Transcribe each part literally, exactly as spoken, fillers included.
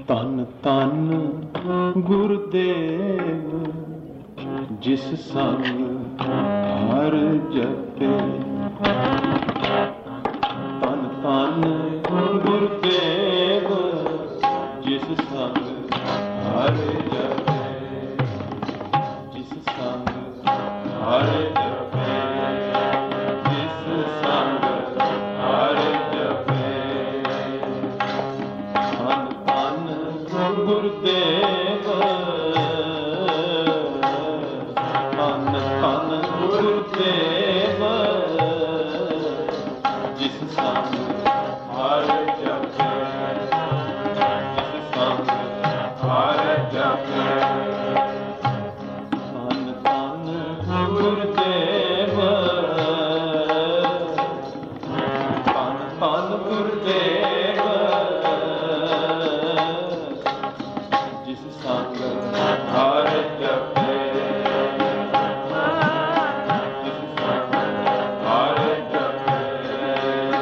ਧੰਨ ਧੰਨ ਗੁਰਦੇਵ ਜਿਸ ਸੰਗ ਹਰ ਜਪੇ। ਧੰਨ ਧੰਨ ਗੁਰਦੇਵ ਜਿਸ ਸੰਗ ਹਰ ਜਪੇ, ਜਿਸ ਸੰਗ ਹਰ ਜਪੇ, ਜਿਸ ਸੰਗ ਹਰ ਜਪੇ। ਧੰਨ ਧੰਨ ਗੁਰਦੇਵ, ਧੰਨ ਧੰਨ ਗੁਰਦੇਵ ਜਿਸ ਸੰਗ ਹਰ ਜਪੇ, ਜਿਸ ਸੰਗ ਹਰ ਜਪੇ। ਧੰਨ ਧੰਨ ਗੁਰਦੇਵ, ਧੰਨ ਧੰਨ ਗੁਰਦੇਵ ਜਿਸ ਸੰਗ ਹਰ ਜਪੇ, ਜਿਸ ਸੰਗ ਹਰ ਜਪੇ।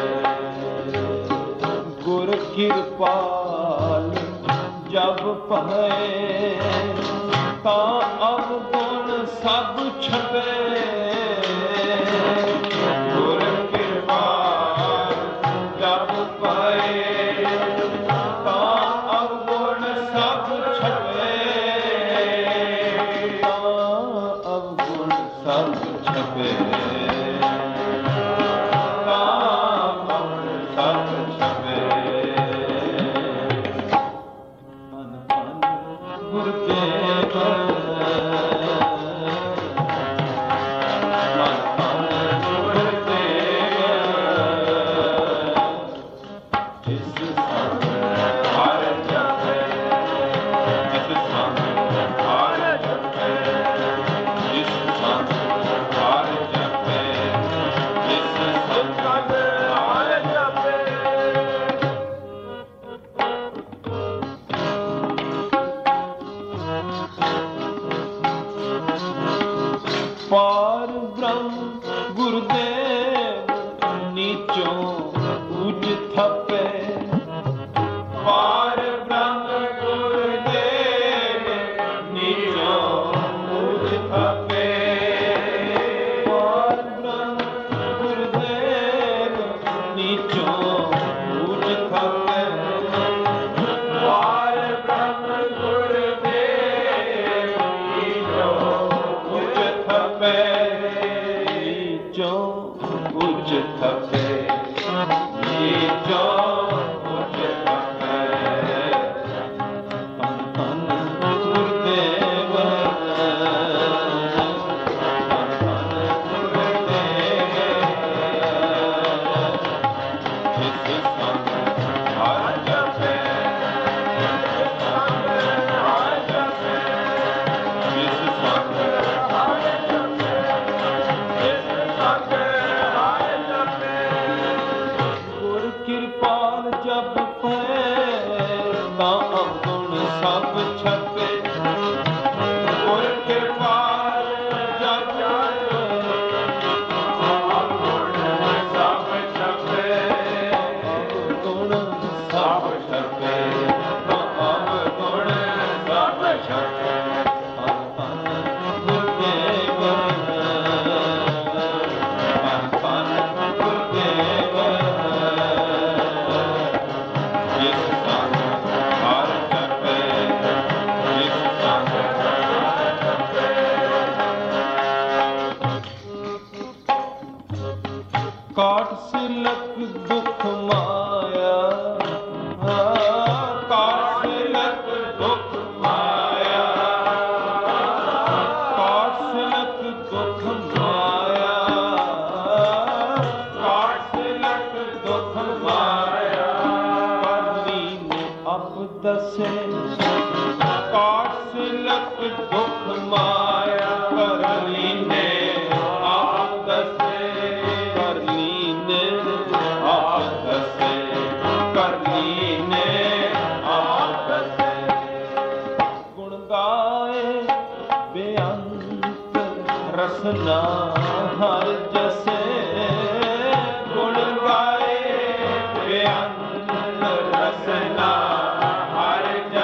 ਗੁਰ ਕਿਰਪਾਲ ਜਬ ਪਹੈ ਤਾਂ ਅਵਗੁਣ ਸਭ ਛਪੇ। ਗੁਰ ਕਿਰਪਾਲ ਜਬ ਪਹੈ ਤਾਂ ਅਵਗੁਣ ਸਭ ਛਪੇ, ਤਾਂ ਅਵਗੁਣ ਸਭ ਛਪੇ, ਤਾਂ ਅਵਗੁਣ ਸਭ ਛਪੇ। ਧੰਨ ਧੰਨ ਗੁਰਦੇਵ, ਧੰਨ ਧੰਨ ਗੁਰਦੇਵ ਜਿਸ ਸੰਗ ਹਰ ਜਪੇ, ਜਿਸ ਸੰਗ ਹਰ ਜਪੇ, ਜਿਸ ਸੰਗ ਹਰ ਜਪੇ, ਜਿਸ ਸੰਗ ਹਰ ਜਪੇ। ਪਾਰ ਬ੍ਰਹਮ ਗੁਰਦੇਵ ਨੀਚੋਂ ਉਚ ਥਪੇ। ਪਾਰ ਬ੍ਰਹਮ ਗੁਰਦੇਵ ਨੀਚੋਂ ਉਚ ਥਪੇ। ਪਾਰ ਬ੍ਰਹਮ ਗੁਰਦੇਵ ਨੀਚੋਂ ਉਚ ਥਪੇ। ਪਾਰ ਬ੍ਰਹਮ ਗੁਰਦੇਵ ਨੀਚੋਂ ਉਚ ਥਪੇ, ਨੀਚੋਂ ਉਚ ਥਪੇ, ਨੀਚੋਂ ਉਚ ਥਪੇ। ਧੰਨ ਧੰਨ ਗੁਰਦੇਵ, ਧੰਨ ਧੰਨ ਗੁਰਦੇਵ ਜਿਸ ਸੰਗ ਹਰ ਜਪੇ, ਜਿਸ ਸੰਗ ਹਰ ਜਪੇ, ਜਿਸ ਸੰਗ ਹਰ ਜਪੇ, ਜਿਸ ਸੰਗ ਹਰ ਜਪੇ। ਗੁਰ ਕਿਰਪਾਲ ਜਪ ਪਏ ਤਾਂ ਅਵਗੁਣ ਸਭ ਛਪੇ। ਗੁਰ ਕਿਰਪਾਲ ਜਪ ਅਵਗੁਣ ਸਭ ਛਪੇ, ਅਵਗੁਣ ਸਭ ਛਪੇ, ਅਵਗੁਣ ਸਭ ਛਪੇ। ਧੰਨ ਧੰਨ ਗੁਰਦੇਵ, ਧੰਨ ਧੰਨ ਗੁਰਦੇਵ ਜਿਸ ਸੰਗ ਹਰ ਜਪੇ, ਜਿਸ ਸੰਗ ਹਰ ਜਪੇ। ਕਾਟ ਸਿਲਕ ਦੁਖ ਮਾਇਆ, ਕਾਟ ਸਿਲਕ ਦੁਖ ਮਾਇਆ, ਕਾਟ ਸਿਲਕ ਦੁਖ ਮਾਇਆ, ਕਾਟ ਸਿਲਕ ਦੁਖ ਮਾਇਆ। ਕਰਨੀ ਨੇ ਅਪ ਦਸੇ ਕਾਟ ਸਿਲਕ ਦੁਖ ਮਾਇਆ। ਕਰਨੀ ਨੇ ਆਪ ਦਸੇ, ਕਰਨੀ ਨੇ ਆਪ ਦਸੇ, ਕਰਨੀ ਨੇ ਆਪ ਦਸੇ। ਗੁਣ ਗਾਏ ਬੇਅੰਤ ਰਸਨਾ ਹਰ ਜਸੇ। ਗੁਣ ਗਾਏ ਬੇਅੰਤ ਰਸਨਾ ਹਰ ਜਸੇ।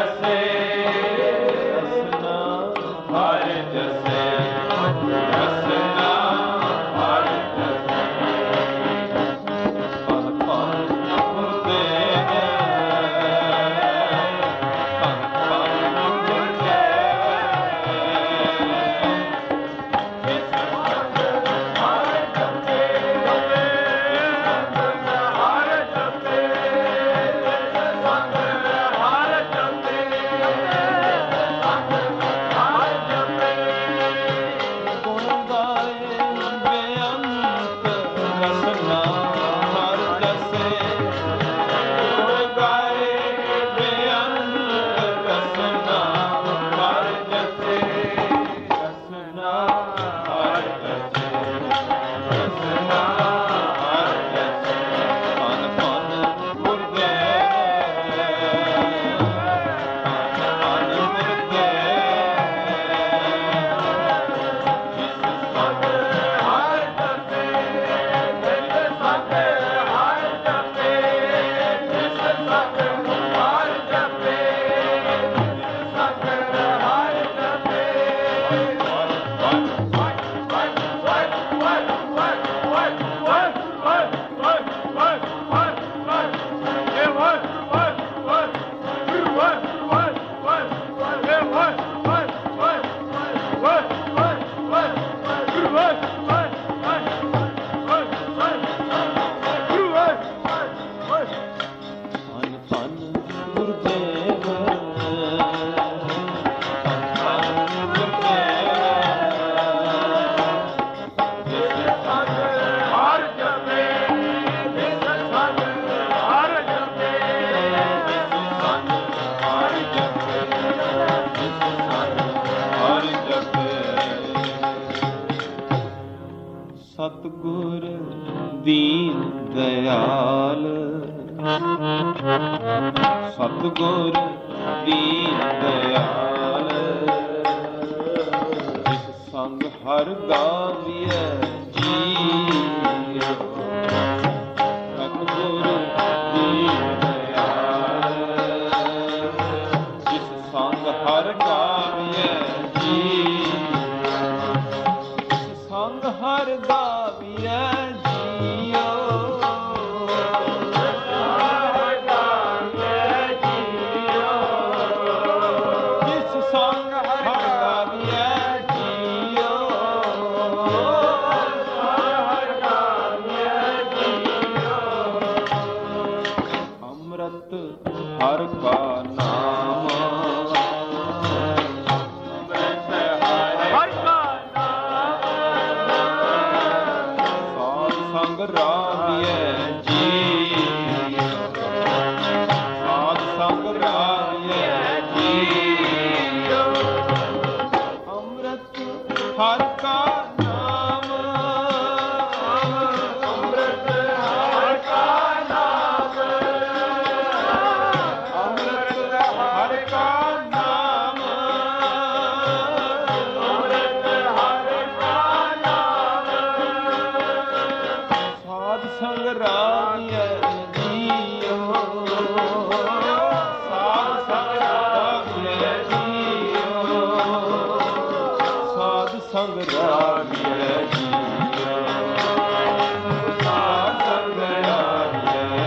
ਸਤਿਗੁਰ ਦੀਨ ਦਇਆਲ, ਸਤਿਗੁਰ ਦੀਨ ਦਇਆਲ, ਜਿਸ ਸੰਗ ਹਰ ਗਾਵੀਐ ਜੀਉ। ਸਤਿਗੁਰ ਦੀਨ ਦਇਆਲ, ਜਿਸ ਸੰਗ ਹਰ ਗਾਵੀਐ ਜੀਉ। ਜਿਸ ਸੰਗ ਹਰ ਗਾਵੀਐ ਜੀਉ। ਹਰ ਕਾ ਨਾਮ, ਅੰਮ੍ਰਿਤ ਹਰ ਕਾ ਨਾਮ, ਸਾਧ ਸੰਗ ਰਾਵੀਐ ਜੀਉ। ਸਾਧ ਸੰਗ ਰਾਵੀਐ ਜੀਉ। ਅੰਮ੍ਰਿਤ ਹਰ ਕਾ ਨਾਮ, ਅੰਮ੍ਰਿਤ ਹਰ ਕਾ ਨਾਮ, ਹਰ ਕਾ ਨਾਮ, ਅੰਮ੍ਰਿਤ ਹਰ ਕਾ ਨਾਮ, ਸਾਧ ਸੰਗ ਰਾਵੀਐ ਜੀਉ। ਸਾਧ ਸੰਗ ਰਾਵੀਐ ਜੀਉ। ਸਾਧ ਸੰਗ ਰਾਵੀਐ ਜੀਉ। ਸਾਧ ਸੰਗ ਰਾਵੀਐ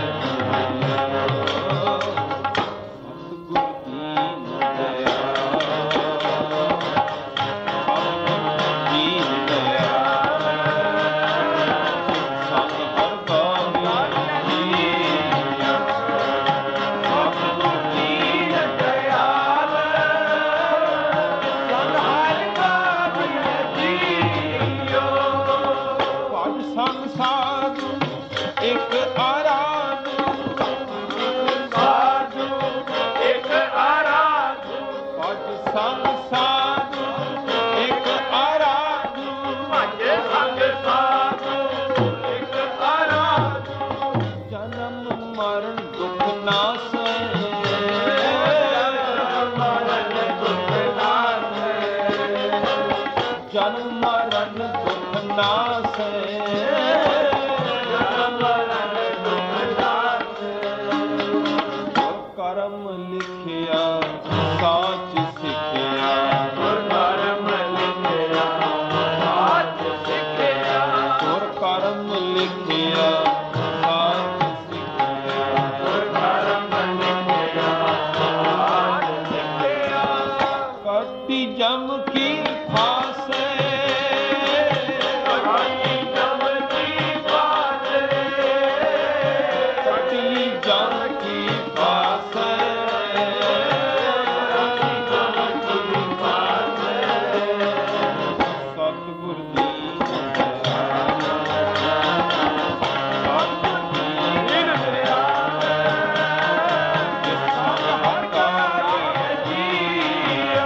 ਜਨਮ ਮਰਨ ਦੁਖ ਨਾਸੈ। ਜਨਮ ਮਰਨ ਦੁਖ ਨਾਸੈ। ਗੁਰ ਕਰਮ ਲਿਖਿਆ ਸਾਚ ਸਿੱਖਿਆ। ਗੁਰ ਕਰਮ ਲਿਖਿਆ ਸਾਚ ਸਿੱਖਿਆ। ਗੁਰ ਕਰਮ ਲਿਖਿਆ ਸਾਚ ਸਿੱਖਿਆ। ਗੁਰ ਕਰਮ ਲਿਖਿਆ ਸਾਚ ਸਿੱਖਿਆ। ਕੱਟੀ ਜਮ ਕੀ ਫਾਸੇ, ਕੱਟੀ ਜਮ ਕੀ ਫਾਸੇ, ਕੱਟੀ ਜਮ ਕੀ ਫਾਸੇ, ਕੱਟੀ ਜਮ ਕੀ ਫਾਸੇ। ਸਤਿਗੁਰ ਦੀਨ ਦਇਆਲ, ਸਤਿਗੁਰ ਦੀਨ ਦਇਆਲ, ਜਿਸ ਸੰਗ ਹਰ ਗਾਵੀਐ ਜੀਉ।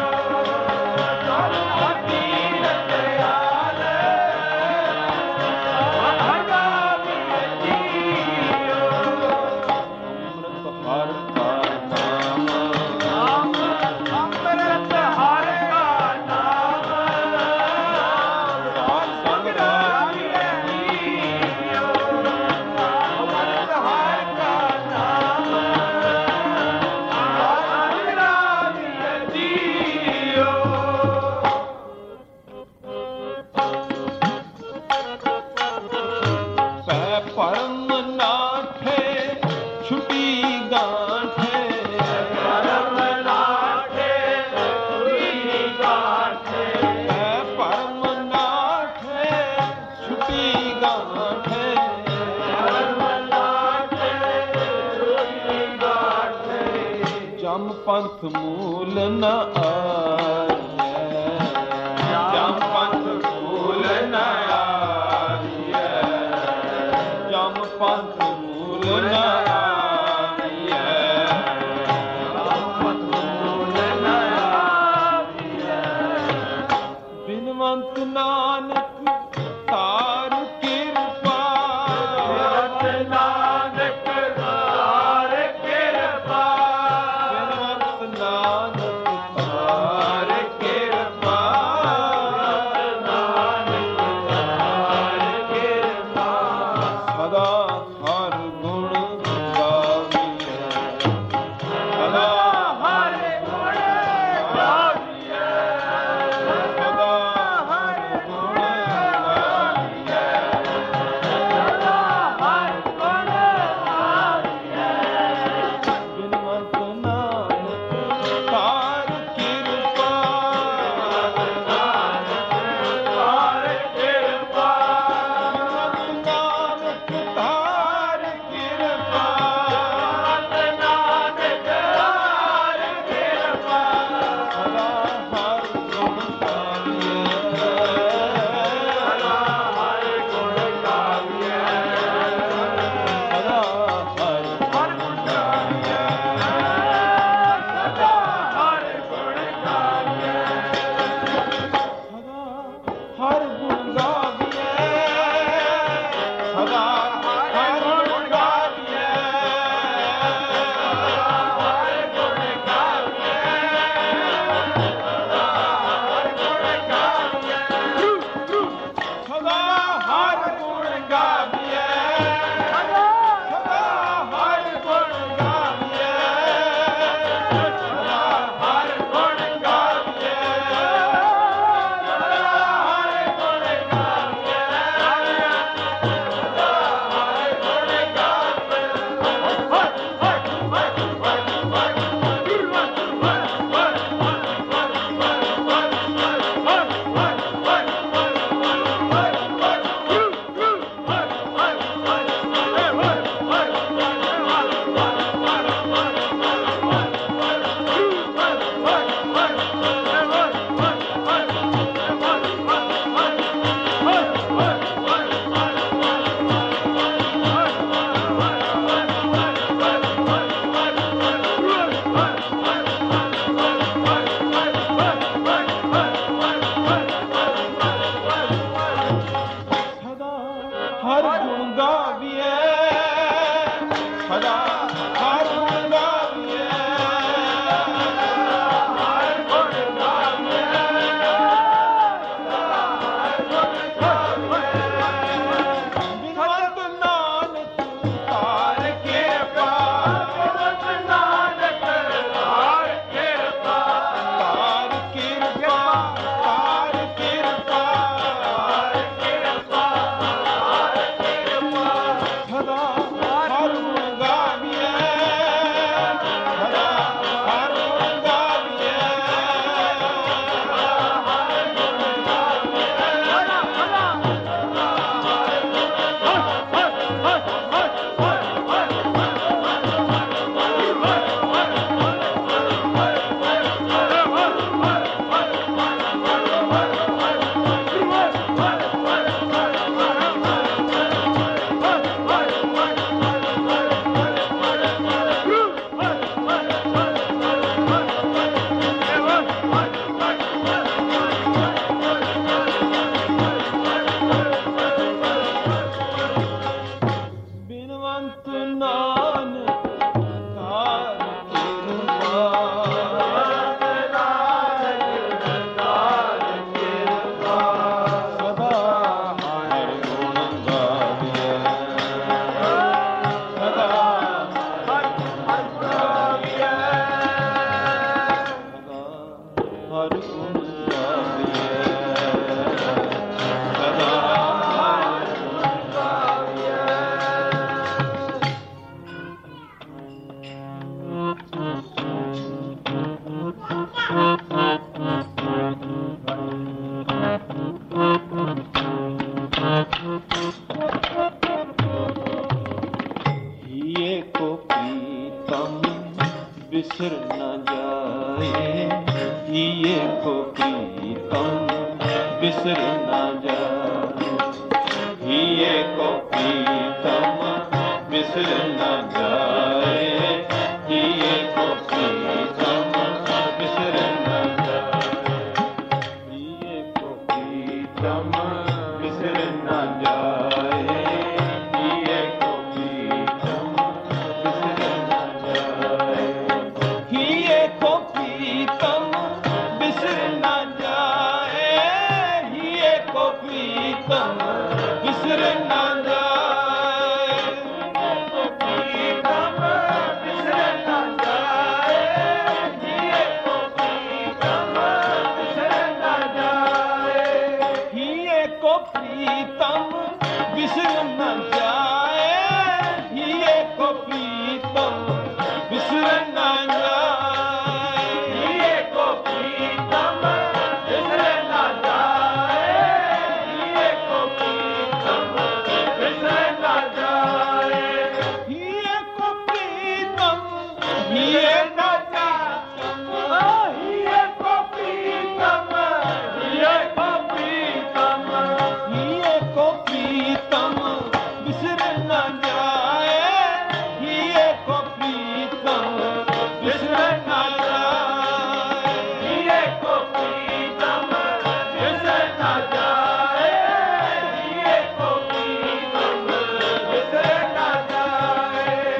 ਪਰਮ ਨਾਠੇ ਛੁਟੀ ਗਾਂਠੇ, ਪਰਮ ਨਾਠੇ ਛੁਟੀ ਗਾਂਠੇ, ਪਰਮ ਨਾਠੇ ਛੁਟੀ ਗਾਂਠੇ, ਪਰਮ ਨਾਠੇ ਛੁਟੀ ਗਾਂਠੇ। ਜਮ ਪੰਥ ਮੂਲ ਨ ਆਈਐ, ਜਮ ਪੰਥ ਮੂਲ ਨ ਆਈਐ, ਜਮ ਪੰਥ ਮੂਲ ਨ ਆਈਐ, ਜਮ ਪੰਥ ਮੂਲ ਨ ਆਈਐ। ਬਿਨਵੰਤ ਨਾਨਕ ਤਾਰ हिये को प्रीतम बिसर न जाए, हिये को प्रीतम बिसर न जाए, हिये को प्रीतम बिसर न जाए, हिये को प्रीतम बिसर न जाए, हिये को प्रीतम बिसर न जाए, हिये को प्रीतम बिसर न जाए, हिये को प्रीतम बिसर न जाए, हिये को प्रीतम बिसर न जाए, प्रीतम बिसर न जाए, हिये को प्रीतम बिसर न जाए, हिये को प्रीतम बिसर न जाए, हिये को प्रीतम बिसर न जाए, हिये को प्रीतम बिसर न जाए, हिये को प्रीतम बिसर न जाए, हिये को प्रीतम हिये न जाए, हिये को प्रीतम हिये को प्रीतम हिये को प्रीतम बिसर न जाए, हिये को प्रीतम बिसर न जाए, हिये को प्रीतम बिसर न जाए, हिये को प्रीतम बिसर न जाए।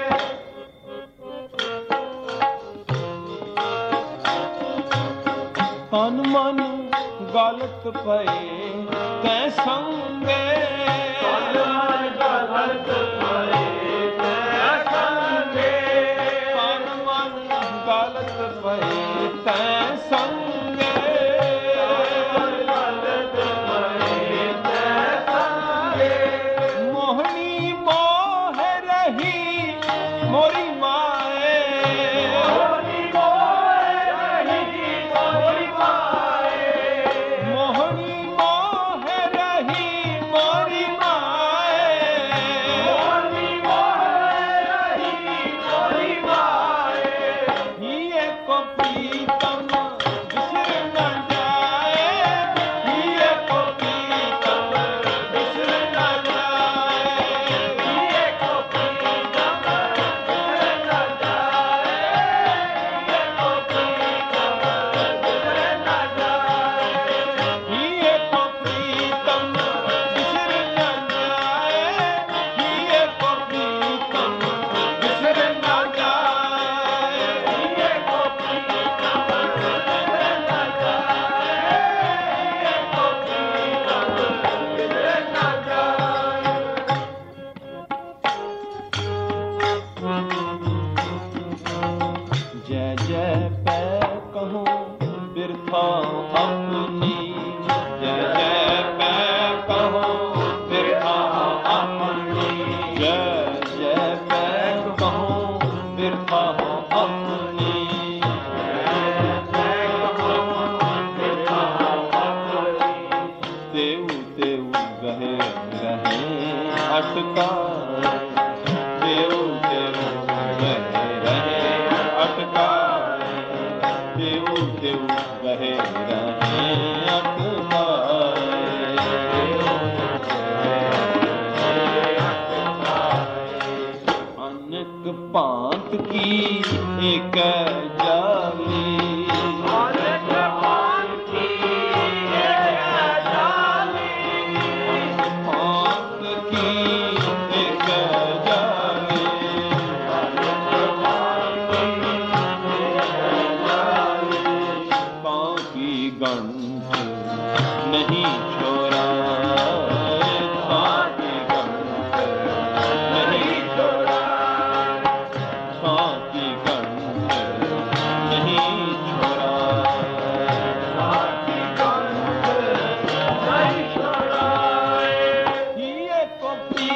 तन मन गलत पए तै संगे, तन मन गलत पए तै संगे, तन मन गलत पए तै संगे, गलत पए तै संगे, मोहनी मोह रही मोरी माए, मोहनी मोह रही मोरी माए, मोहनी मोह रही मोरी माए, मोहनी मोह रही मोरी माए, हिये को प्रीतम बिसर न जाए, हिये को प्रीतम बिसर न जाए, हिये को प्रीतम बिसर न जाए, हिये को प्रीतम बिसर न जाए, हिये को प्रीतम बिसर न जाए, हिये को प्रीतम बिसर न जाए, हिये को प्रीतम बिसर न जाए, हिये को प्रीतम बिसर न जाए। जय जय पै कहूँ बिरथा अपनी, जय जय पै कहूँ बिरथा अपनी, जय जय पै कहूँ बिरथा अपनी, जय जय कहूँ बिरथा अपनी, देव देव गहे रहे अटकाए, देव देव गहे रहे अटकाए, देव देव गहे रहे अटकाए, अनेक पात की एक जाली, अनेक पात की एक जाली, पात की एक जाली, अनेक पात की एक जाली, पाँव की गंठ नहीं छोड़ा, पाँव की गंठ नहीं छोड़ा, पाँव की गंठ नहीं छोड़ा, पाँव की गंठ नहीं छोड़ा, हिये को प्रीतम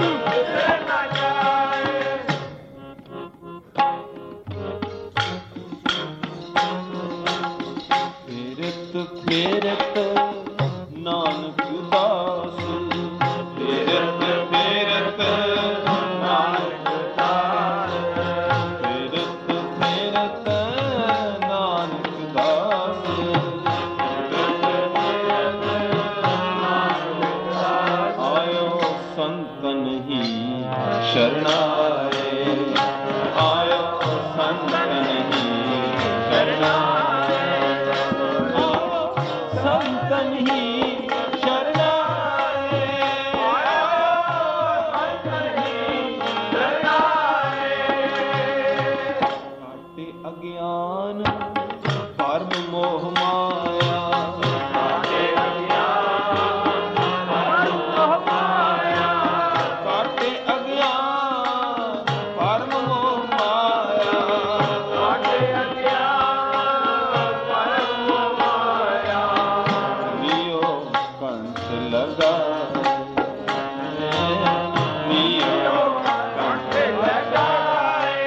ਫੇਰਤ ਨਾਨਕ ਦਾਸ, ਫੇਰਤ ਫੇਰਤ ਨਾਨਕ ਦਾਸ, ਫੇਰਤ ਫੇਰਤ ਨਾਨਕ ਦਾਸ, ਫੇਰਤ ਫੇਰਤ ਨਾਨਕ ਦਾਸ। ਆਇਓ ਸੰਤਨ ਹੀ ਸ਼ਰਨਾਏ, ਆਇਓ ਸੰਤਨ ਹੀ ਸ਼ਰਨਾਏ, ਸੰਤਨ ਹੀ ਸ਼ਰਨਾਏ, ਸੰਤਨ ਹੀ ਸ਼ਰਨਾਏ। ਕਾਟੇ ਅਗਿਆਨ ਭਰਮ ਮੋਹ ਮਾਇਆ, ਕਾਟੇ ਅਗਿਆਨ ਭਰਮ ਮੋਹ ਮਾਇਆ, ਕਾਟੇ ਅਗਿਆਨ ਭਰਮ ਮੋਹ ਮਾਇਆ, ਕਾਟੇ ਅਗਿਆਨ ਭਰਮ ਮੋਹ ਮਾਇਆ। ਕੰਠ ਲਗਾਏ, ਨੀਓ ਕੰਠ ਲਗਾਏ,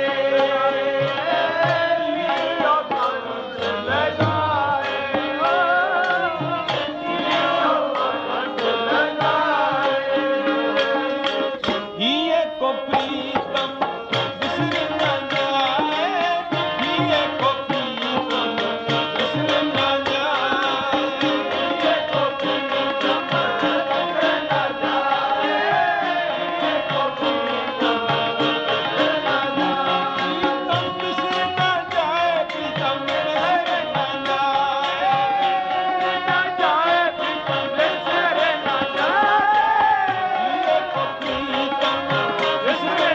ਨੀਓ ਕੰਠ ਲਗਾਏ, ਨੀਓ ਕੰਠ ਲਗਾਏ। ਹੀਏ ਕੋ ਪ੍ਰੀਤਮ ਬਿਸਰ ਨਾ ਜਾਏ, ਹੀਏ ਕੋ ਪ੍ਰੀਤਮ ਬਿਸਰ ਨਾ ਜਾਏ, ਹੀਏ ਕੋ Listen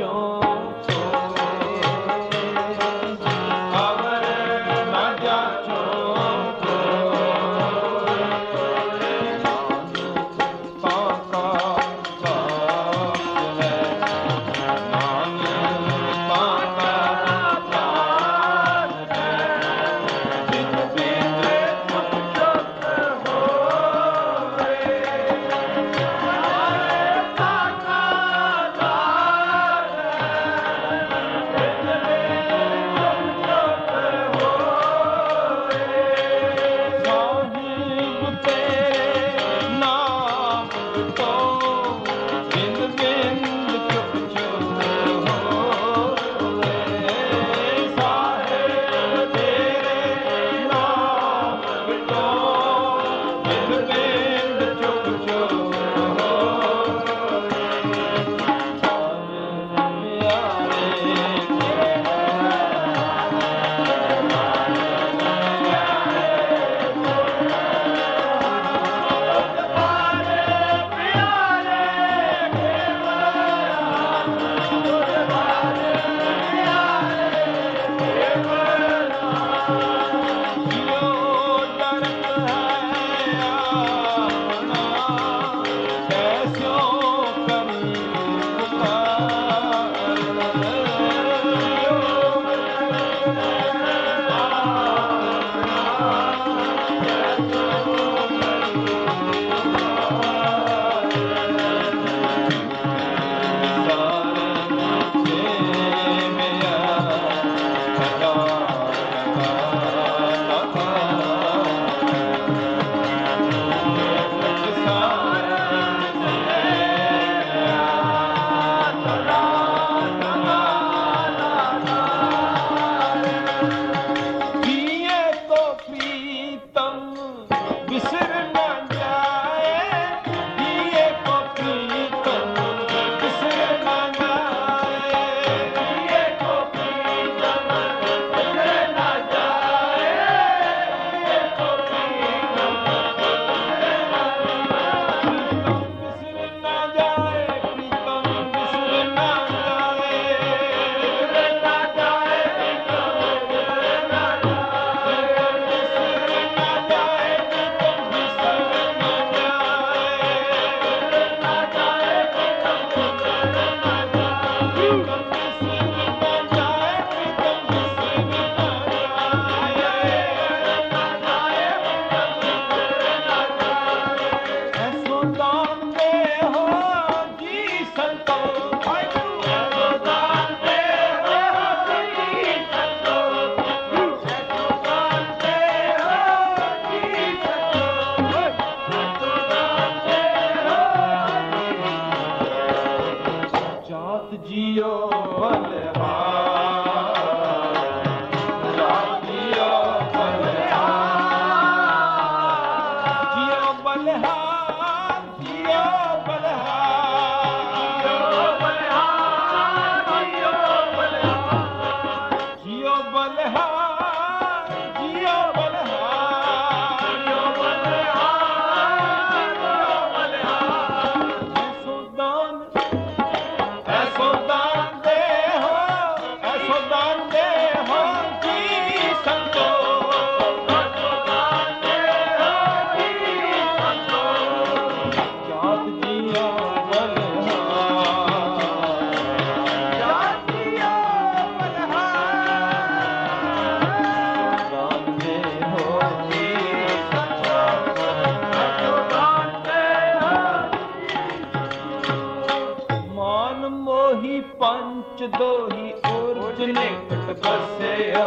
पंच दोही उर्ज निकट बसयो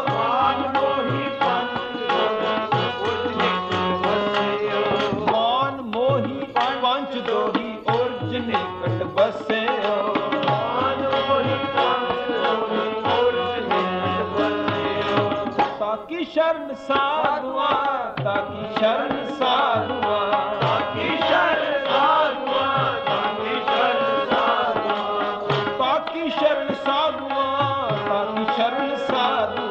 मान मोही पंच उर्ज निकट बसयो मान मोही पंच दोही उर्ज निकट बसयो मान मोही पंच दोही उर्ज निकट बसयो ताकि शरण साधुआ ताकि शरण साधुआ ताकि शरण साधुआ ताकि शरण साधुआ ताकि शरण साधुआ ताकि शरण साधुआ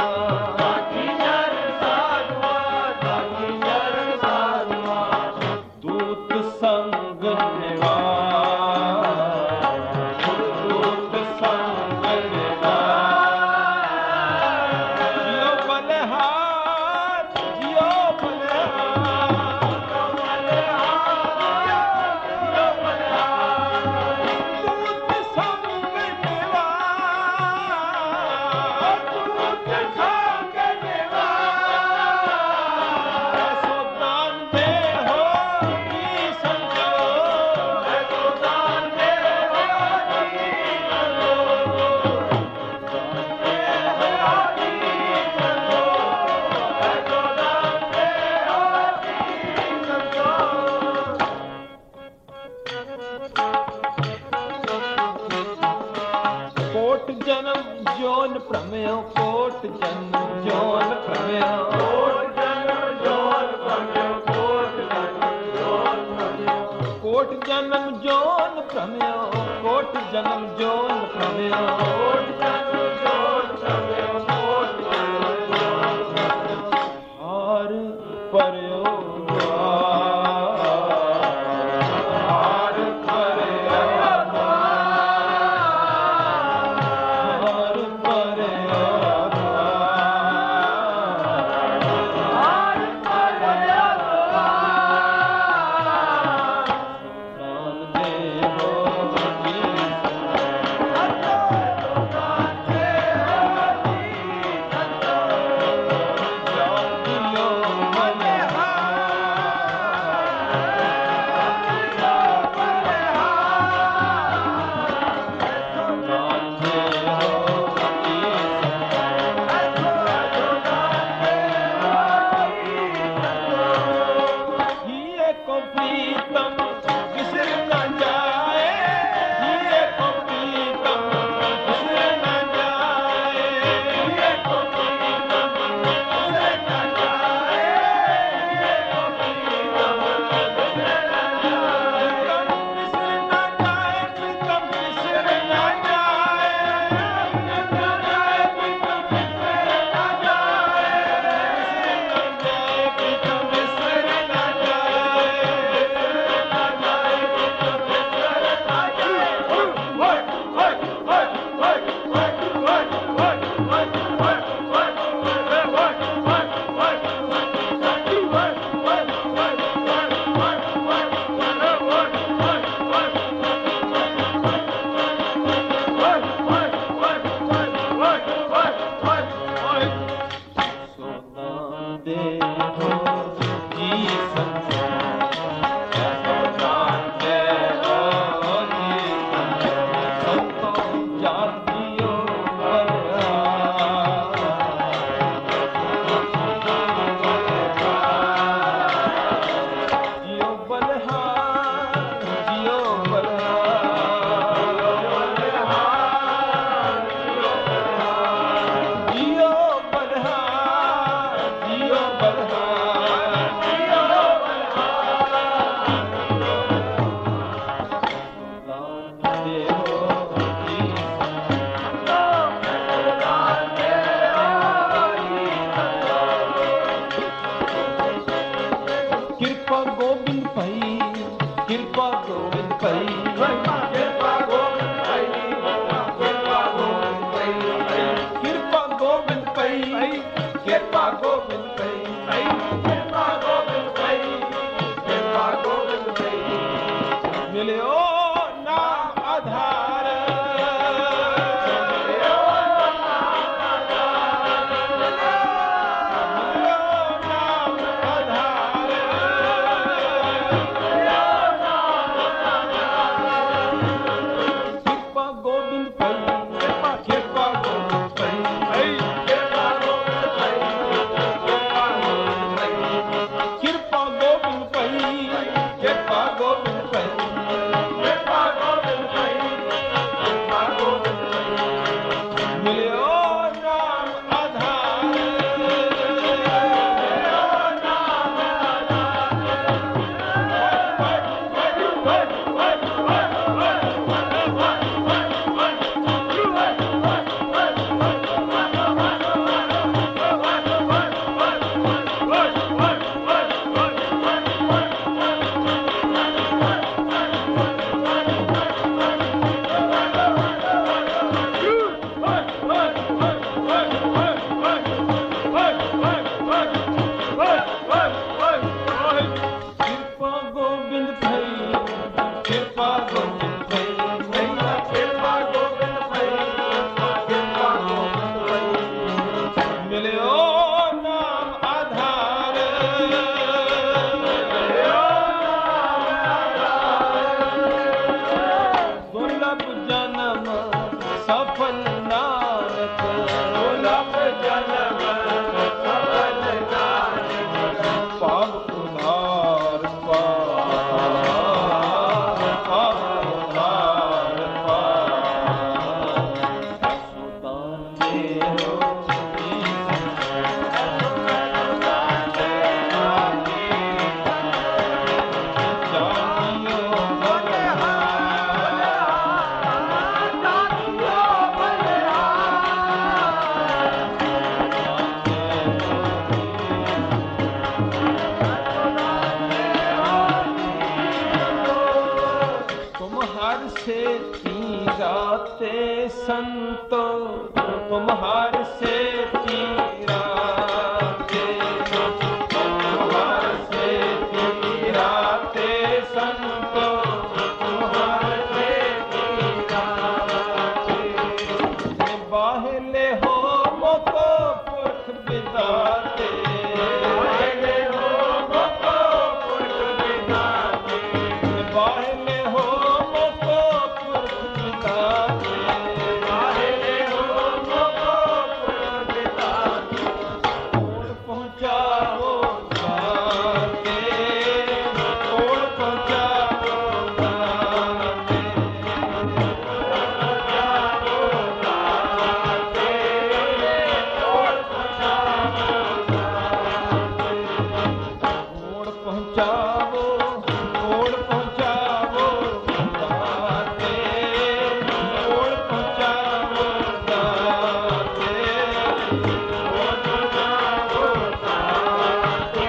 प्रमेयो कोट जन्म जोन प्रमेयो कोट जन्म जोन प्रमेयो कोट जन्म जोन प्रमेयो कोट जन्म जोन प्रमेयो कोट जन्म जोन प्रमेयो कोट जन्म जोन प्रमेयो कोट जन्म जोन प्रमेयो हार परयो राते संतो तुम्हार से तीरा तुम्हार से तीराते संतो तुम्हार से तीराते बाहले हो मोको पुरख बिदाते बाहले हो मोको पुरख बिदाते बाहले हो मोको पुरख बिदाते बाहले हो मोको पुरख बिदाते कोण पहुंचाओ गाते कोण पहुंचाओ गाते कोण पहुंचाओ कोण पहुंचाओ गाते कोण पहुंचाओ गाते कोण पहुंचाओ गाते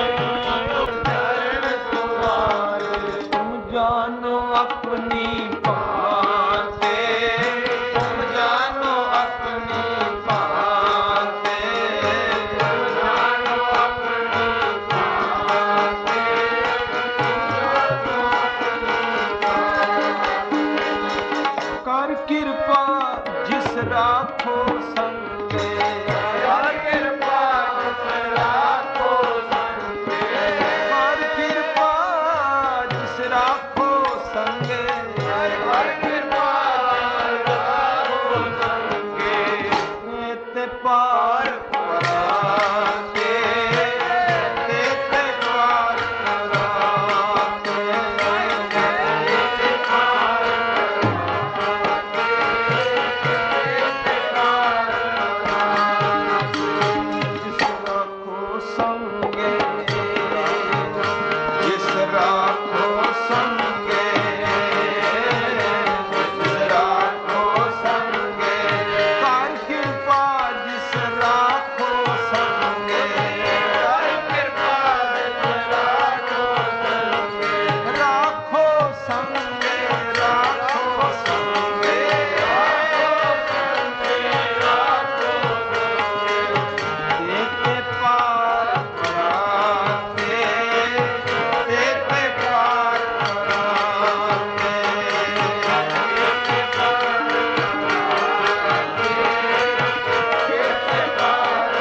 चरण तुम्हारे तुम जानो अपनी बातें तुम जानो अपनी बातें तुम जानो अपनी कर कृपा जिस राखो संगे कर कृपा जिस राखो संगे कर कृपा जिस राखो संगे कर कृपा राखो संगे ते पार पराते ते पार पराते ते पार जिस राखो संगे जिस राखो संगे जिस राखो संगे कर कृपा जिस राखो संगे कर कृपा जिस राखो संगे राखो संगे राखो संगे राखो संगे राखो देते पार पराते देते पार पराते देते पार पराते देते पार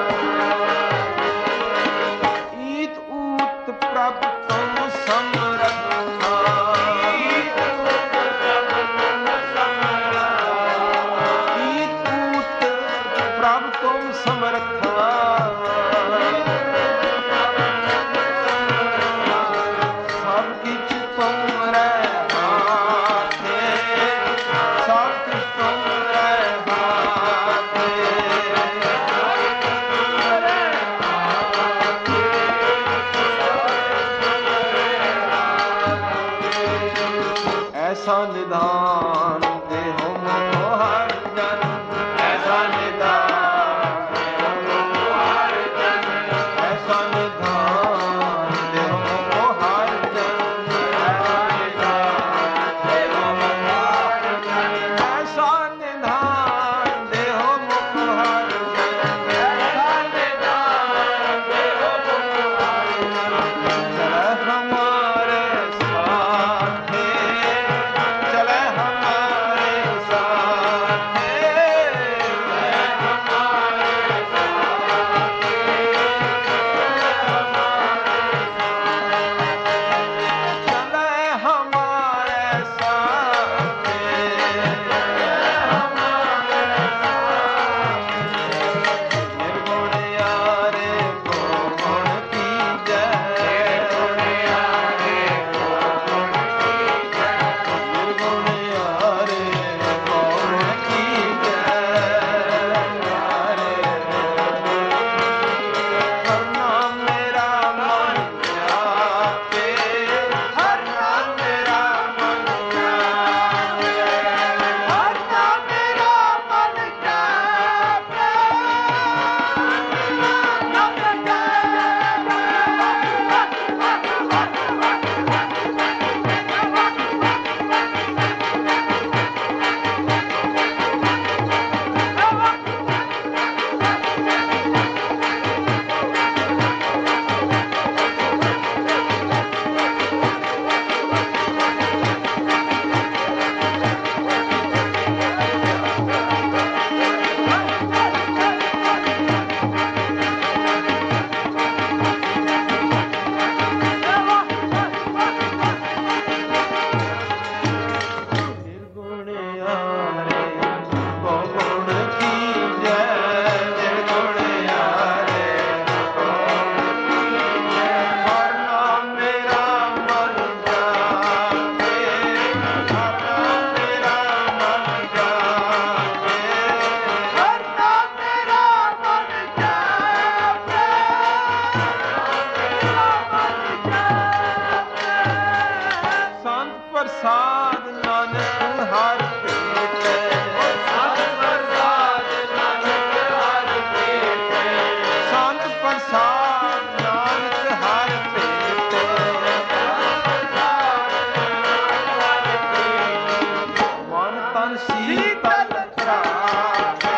ईत ऊत प्रभ तुम समरथा ईत ऊत प्रभ तुम समरथा ईत ऊत प्रभ तुम समरथा सब किछ तुमरे हाथे सब किछ तुमरे हाथे ऐसा निधान देहो मोको हर जन ऐसा निधान देहो मोको हर जन ऐसा निधान देहो मोको हर जन ऐसा निधान देहो मोको हर जन ऐसा निधान देहो मोको हर जन ऐसा निधान देहो मोको हर जन चले हमारे साथे चले हम ਪ੍ਰਸਾਦ ਨਾਨਕ ਹਰ ਭੇਟੈ ਸੰਤ ਪ੍ਰਸਾਦ ਨਾਨਕ ਹਰ ਭੇਟੈ ਸੰਤ ਪ੍ਰਸਾਦ ਨਾਨਕ ਹਰ ਭੇਟੈ ਮਨ ਤਨ ਸੀਤਲ ਪ੍ਰਾਪੈ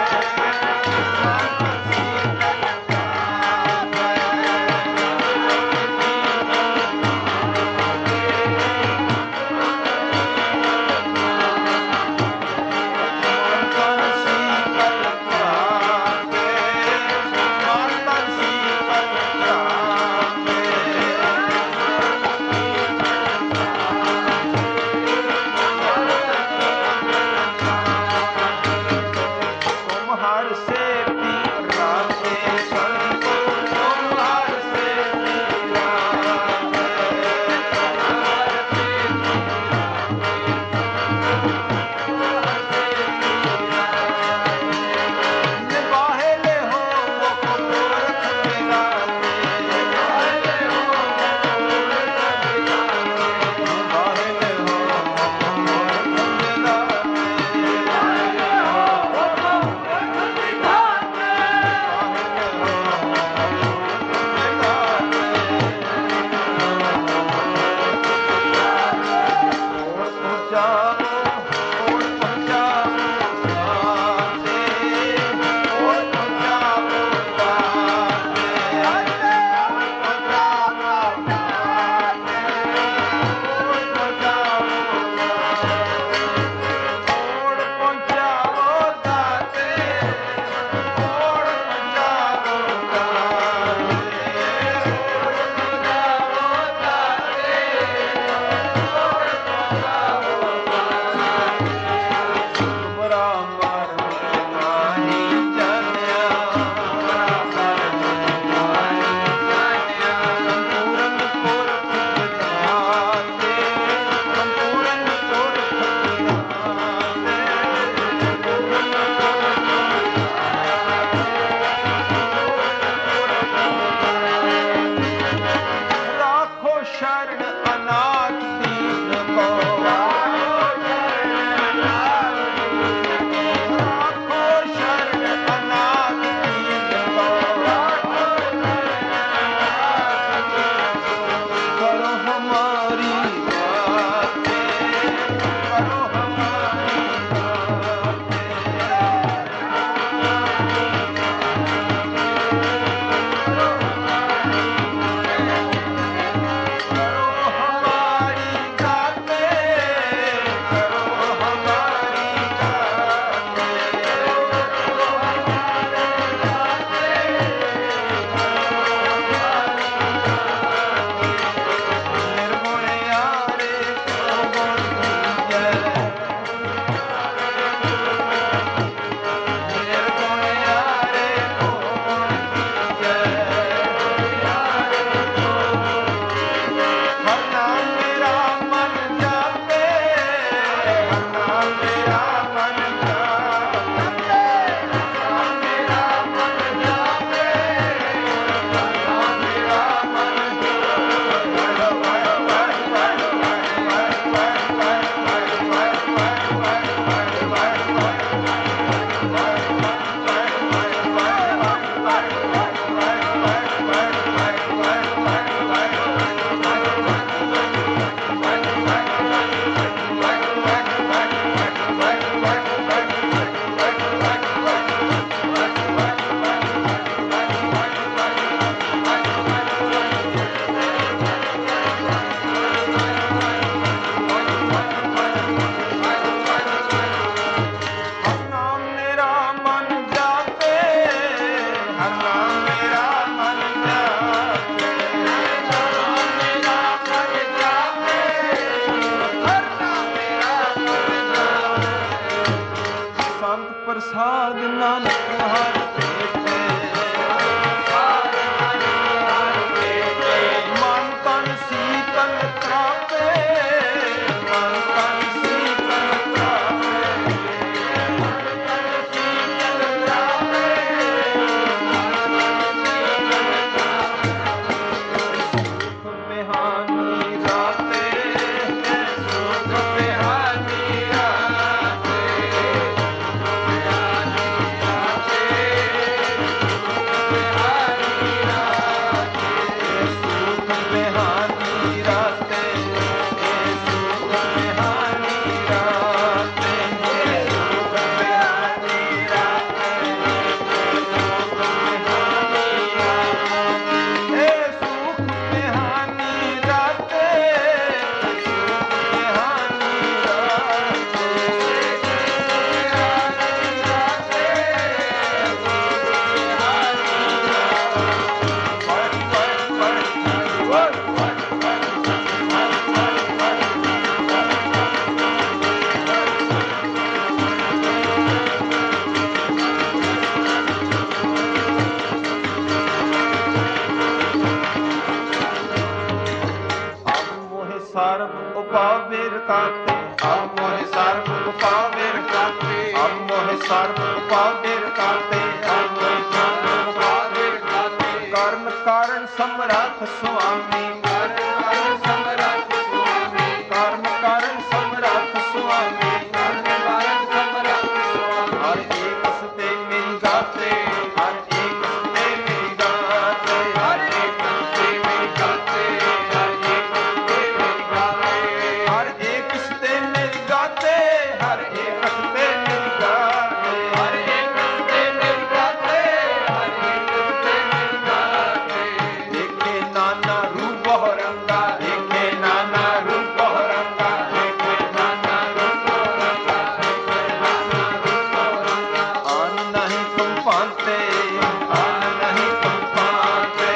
सर्व उपावेर काते, अब मोहि सर्व उपावेर काते, अब मोहि सर्व उपावेर काते, अब मोहि सर्व उपावेर काते। कर्म कारण समरथ स्वामी, कर्म कारण समरथ स्वामी, कर्म कारण समरथ स्वामी, कर्म कारण समरथ स्वामी। हर एक सते मेरी गाते, हर एक सते मेरी गाते, हर एक सते मेरी गाते, हर एक सते मेरी गाते, हर एक सते मेरी गाते, हर एक सते मेरी गाते, हर एक सते मेरी गाते, हर एक सते मेरी गाते। देखे नाना रूप बहु रंगा, देखे नाना रूप बहु रंगा, देखे नाना रूप रंगा, देखे नाना रूप रंगा। आन नहीं तुम पाते, आन नहीं तुम पाते,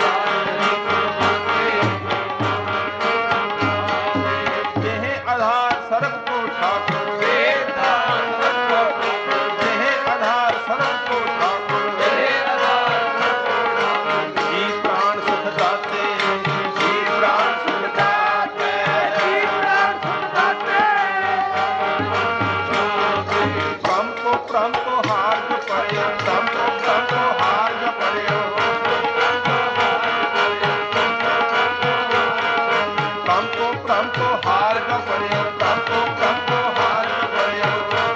यह आधार सर्व को ठाकुर, यह आधार सर्व को ठाकुर, जी प्राण सुख दाते, जी प्राण सुख दाते, प्रम को प्रम को हार जो पड़े, प्रम को प्रम को हार जो पड़े, प्रम को प्रम को हार जो पड़े, प्रम को प्रम को हार जो पड़े।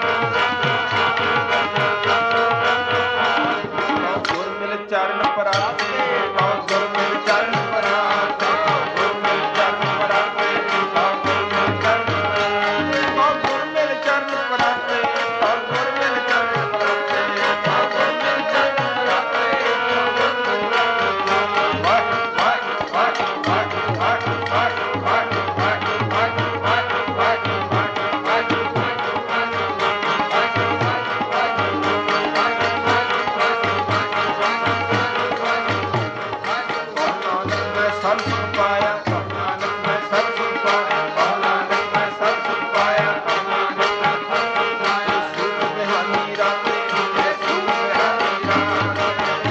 गुर मिल चरण पराते, गुर मिल चरण पराते, गुर मिल चरण पराते, गुर मिल चरण पराते, गुर मिल चरण पराते, गुर मिल चरण पराते, गुर मिल चरण पराते। वाह वाह वाह वाह वाह वाह वाह वाह वाह वाह नानक मैं सब सुख पाया, नानक मैं सब सुख पाया, नानक मैं सब सुख पाया, नानक मैं सब सुख पाया। सुख बिहानी राते, सुख बिहानी राते,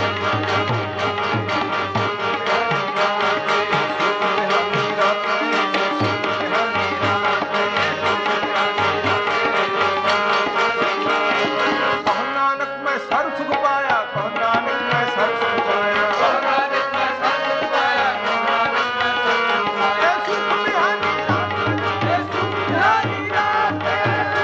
सुख बिहानी राते, सुख बिहानी राते। कहो नानक मैं सर्व सुख पाया, कहो नानक मैं सर्व सुख पाया, नानक मैं सब सुख पाया, नानक मैं सब सुख पाया। ये सुख बिहानी राते, ये सुख बिहानी राते,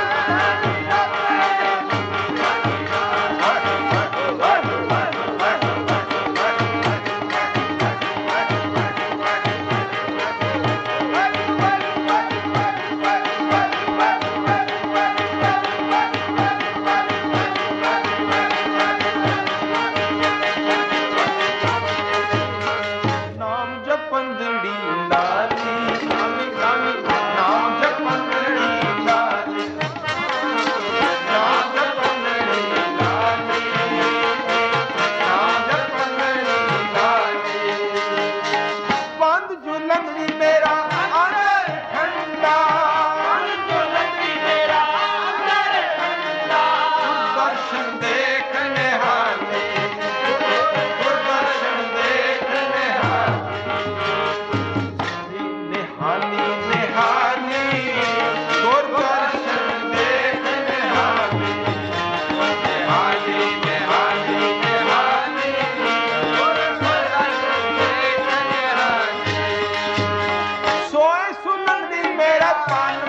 नाम जपंदड़ी लाली, नाम जपंदड़ी लाली, नाम जपंदड़ी लाली, नाम जपंदड़ी लाली। बंद झूलन भी मेरा अंदर ठंडा, बंद झूलन भी मेरा अंदर ठंडा। दर्शन देखने हाले, दर्शन देखने निहाली निहाली, दर्शन देखने हाले, निहाली निहाली निहाली, दर्शन देखने हाले। सोए सुनन भी मेरा पान